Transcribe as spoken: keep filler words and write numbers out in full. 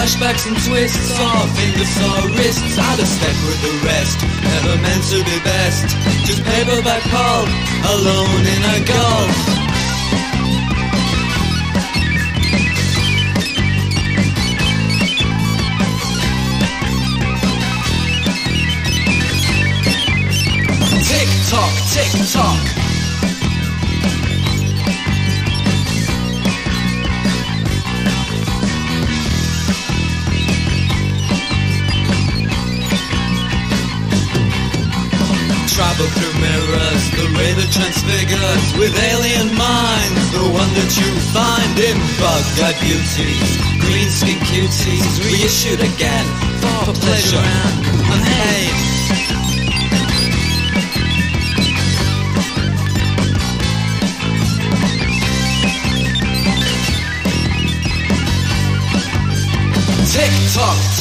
flashbacks and twists, our fingers, our wrists, out of step with the rest, never meant to be best, just paperback pulp, alone in a gulf. Tick tock, tick tock. Travel through mirrors, the ray that transfigures with alien minds, the one that you find in bug-eyed beauties, green skin cuties, reissued again for pleasure and pain. Tick tock,